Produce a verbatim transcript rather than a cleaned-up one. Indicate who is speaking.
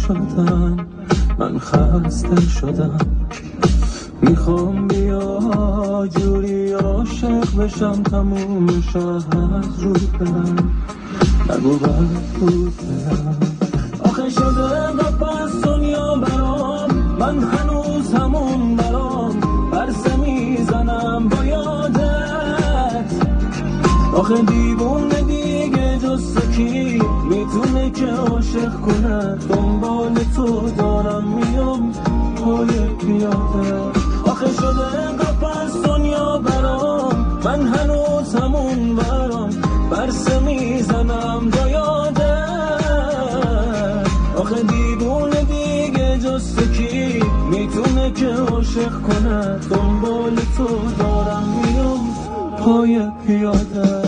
Speaker 1: شدن، من خسته شدم. میخوام بیا جوری عاشق بشم تموم شهر رو برم، نگو بر رو برم. آخه شده قفص دنیا برام، من هنوز همون برام برسه میزنم با یادت. آخه دیوونه دیگه جز تو کی میتونه که عاشق کنه؟ دنبال تو دارم میام پای پیاده. آخه شده قفص دنیا برام، من هنوز همون برام برسه میزنم با یادت. آخه دیوونه دیگه جز تو کی میتونه که عاشق کنه؟ دنبال تو دارم میام پای پیاده.